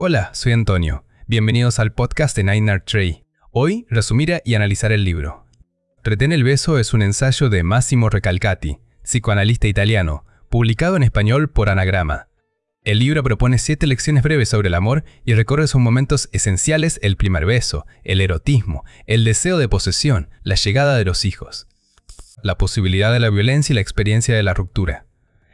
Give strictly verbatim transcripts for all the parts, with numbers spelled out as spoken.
Hola, soy Antonio. Bienvenidos al podcast de Nine Trey. Hoy resumiré y analizaré el libro. Retén el beso es un ensayo de Massimo Recalcati, psicoanalista italiano, publicado en español por Anagrama. El libro propone siete lecciones breves sobre el amor y recorre sus momentos esenciales: el primer beso, el erotismo, el deseo de posesión, la llegada de los hijos, la posibilidad de la violencia y la experiencia de la ruptura.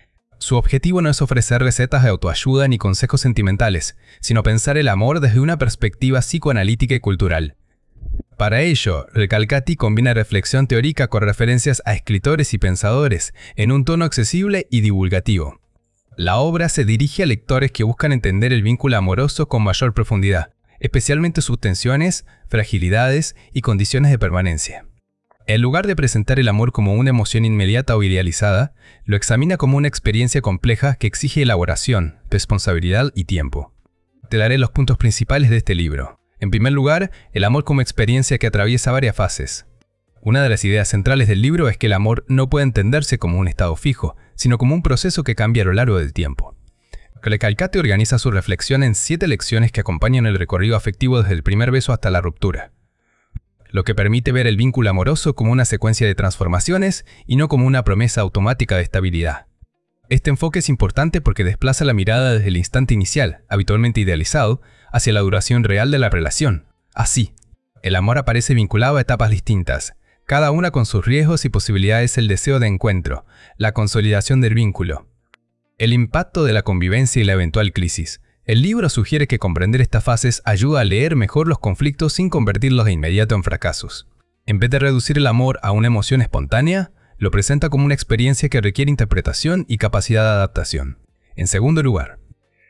Su objetivo no es ofrecer recetas de autoayuda ni consejos sentimentales, sino pensar el amor desde una perspectiva psicoanalítica y cultural. Para ello, Recalcati combina reflexión teórica con referencias a escritores y pensadores en un tono accesible y divulgativo. La obra se dirige a lectores que buscan entender el vínculo amoroso con mayor profundidad, especialmente sus tensiones, fragilidades y condiciones de permanencia. En lugar de presentar el amor como una emoción inmediata o idealizada, lo examina como una experiencia compleja que exige elaboración, responsabilidad y tiempo. Te daré los puntos principales de este libro. En primer lugar, el amor como experiencia que atraviesa varias fases. Una de las ideas centrales del libro es que el amor no puede entenderse como un estado fijo, sino como un proceso que cambia a lo largo del tiempo. Recalcati organiza su reflexión en siete lecciones que acompañan el recorrido afectivo desde el primer beso hasta la ruptura, lo que permite ver el vínculo amoroso como una secuencia de transformaciones y no como una promesa automática de estabilidad. Este enfoque es importante porque desplaza la mirada desde el instante inicial, habitualmente idealizado, hacia la duración real de la relación. Así, el amor aparece vinculado a etapas distintas, cada una con sus riesgos y posibilidades: el deseo de encuentro, la consolidación del vínculo, el impacto de la convivencia y la eventual crisis. El libro sugiere que comprender estas fases ayuda a leer mejor los conflictos sin convertirlos de inmediato en fracasos. En vez de reducir el amor a una emoción espontánea, lo presenta como una experiencia que requiere interpretación y capacidad de adaptación. En segundo lugar,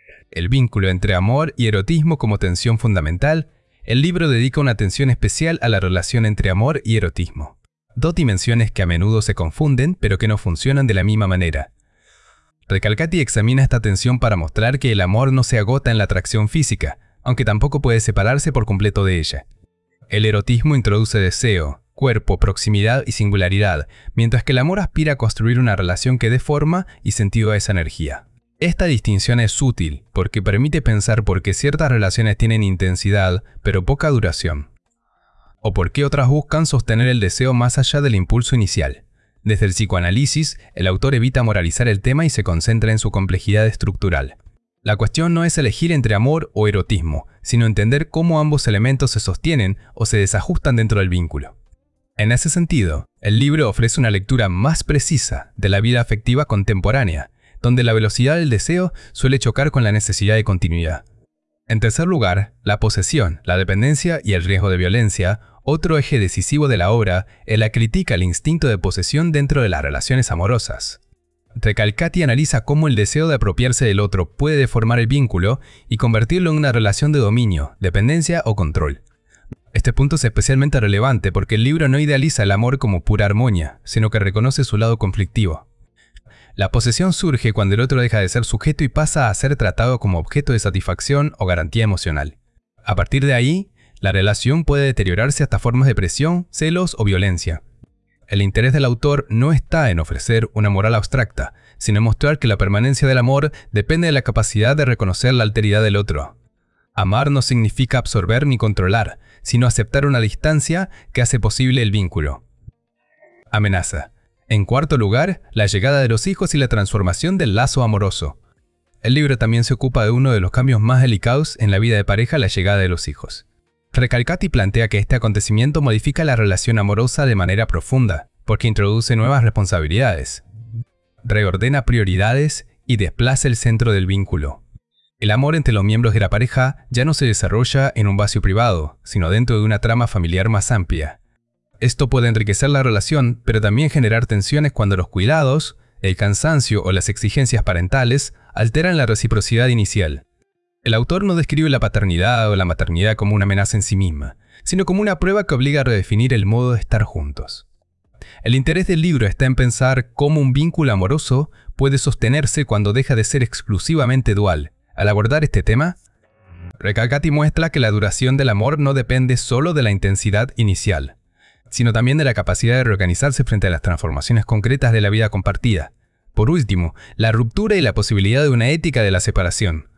el vínculo entre amor y erotismo como tensión fundamental. El libro dedica una atención especial a la relación entre amor y erotismo, dos dimensiones que a menudo se confunden pero que no funcionan de la misma manera. Recalcati examina esta tensión para mostrar que el amor no se agota en la atracción física, aunque tampoco puede separarse por completo de ella. El erotismo introduce deseo, cuerpo, proximidad y singularidad, mientras que el amor aspira a construir una relación que dé forma y sentido a esa energía. Esta distinción es útil porque permite pensar por qué ciertas relaciones tienen intensidad pero poca duración, o por qué otras buscan sostener el deseo más allá del impulso inicial. Desde el psicoanálisis, el autor evita moralizar el tema y se concentra en su complejidad estructural. La cuestión no es elegir entre amor o erotismo, sino entender cómo ambos elementos se sostienen o se desajustan dentro del vínculo. En ese sentido, el libro ofrece una lectura más precisa de la vida afectiva contemporánea, donde la velocidad del deseo suele chocar con la necesidad de continuidad. En tercer lugar, la posesión, la dependencia y el riesgo de violencia. Otro eje decisivo de la obra es la crítica al instinto de posesión dentro de las relaciones amorosas. Recalcati analiza cómo el deseo de apropiarse del otro puede deformar el vínculo y convertirlo en una relación de dominio, dependencia o control. Este punto es especialmente relevante porque el libro no idealiza el amor como pura armonía, sino que reconoce su lado conflictivo. La posesión surge cuando el otro deja de ser sujeto y pasa a ser tratado como objeto de satisfacción o garantía emocional. A partir de ahí, la relación puede deteriorarse hasta formas de presión, celos o violencia. El interés del autor no está en ofrecer una moral abstracta, sino en mostrar que la permanencia del amor depende de la capacidad de reconocer la alteridad del otro. Amar no significa absorber ni controlar, sino aceptar una distancia que hace posible el vínculo. Amenaza. En cuarto lugar, la llegada de los hijos y la transformación del lazo amoroso. El libro también se ocupa de uno de los cambios más delicados en la vida de pareja: la llegada de los hijos. Recalcati plantea que este acontecimiento modifica la relación amorosa de manera profunda, porque introduce nuevas responsabilidades, reordena prioridades y desplaza el centro del vínculo. El amor entre los miembros de la pareja ya no se desarrolla en un vacío privado, sino dentro de una trama familiar más amplia. Esto puede enriquecer la relación, pero también generar tensiones cuando los cuidados, el cansancio o las exigencias parentales alteran la reciprocidad inicial. El autor no describe la paternidad o la maternidad como una amenaza en sí misma, sino como una prueba que obliga a redefinir el modo de estar juntos. El interés del libro está en pensar cómo un vínculo amoroso puede sostenerse cuando deja de ser exclusivamente dual. Al abordar este tema, Recalcati muestra que la duración del amor no depende solo de la intensidad inicial, sino también de la capacidad de reorganizarse frente a las transformaciones concretas de la vida compartida. Por último, la ruptura y la posibilidad de una ética de la separación.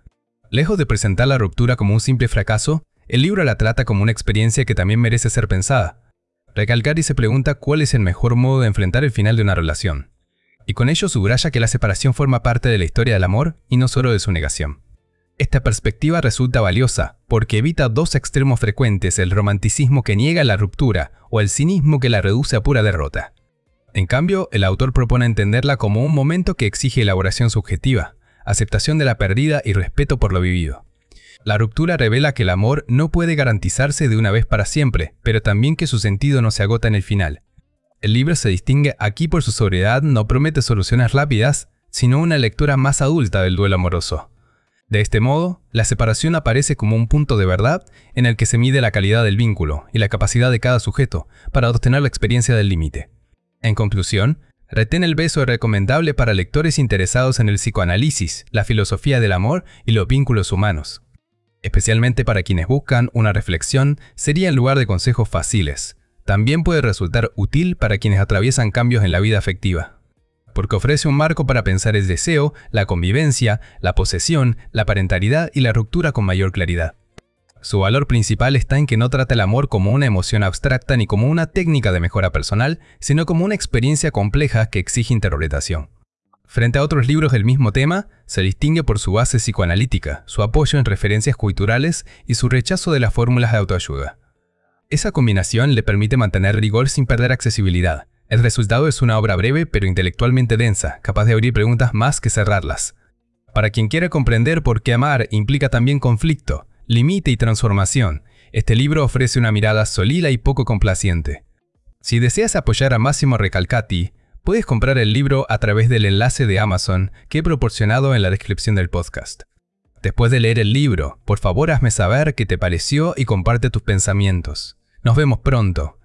Lejos de presentar la ruptura como un simple fracaso, el libro la trata como una experiencia que también merece ser pensada. Recalcati se pregunta cuál es el mejor modo de enfrentar el final de una relación. Y con ello subraya que la separación forma parte de la historia del amor y no solo de su negación. Esta perspectiva resulta valiosa porque evita dos extremos frecuentes: el romanticismo que niega la ruptura o el cinismo que la reduce a pura derrota. En cambio, el autor propone entenderla como un momento que exige elaboración subjetiva, aceptación de la pérdida y respeto por lo vivido. La ruptura revela que el amor no puede garantizarse de una vez para siempre, pero también que su sentido no se agota en el final. El libro se distingue aquí por su sobriedad, no promete soluciones rápidas, sino una lectura más adulta del duelo amoroso. De este modo, la separación aparece como un punto de verdad en el que se mide la calidad del vínculo y la capacidad de cada sujeto para obtener la experiencia del límite. En conclusión, Retén el beso es recomendable para lectores interesados en el psicoanálisis, la filosofía del amor y los vínculos humanos. Especialmente para quienes buscan una reflexión, sería en lugar de consejos fáciles. También puede resultar útil para quienes atraviesan cambios en la vida afectiva, porque ofrece un marco para pensar el deseo, la convivencia, la posesión, la parentalidad y la ruptura con mayor claridad. Su valor principal está en que no trata el amor como una emoción abstracta ni como una técnica de mejora personal, sino como una experiencia compleja que exige interpretación. Frente a otros libros del mismo tema, se distingue por su base psicoanalítica, su apoyo en referencias culturales y su rechazo de las fórmulas de autoayuda. Esa combinación le permite mantener rigor sin perder accesibilidad. El resultado es una obra breve pero intelectualmente densa, capaz de abrir preguntas más que cerrarlas. Para quien quiera comprender por qué amar implica también conflicto, límite y transformación, este libro ofrece una mirada sólida y poco complaciente. Si deseas apoyar a Massimo Recalcati, puedes comprar el libro a través del enlace de Amazon que he proporcionado en la descripción del podcast. Después de leer el libro, por favor hazme saber qué te pareció y comparte tus pensamientos. Nos vemos pronto.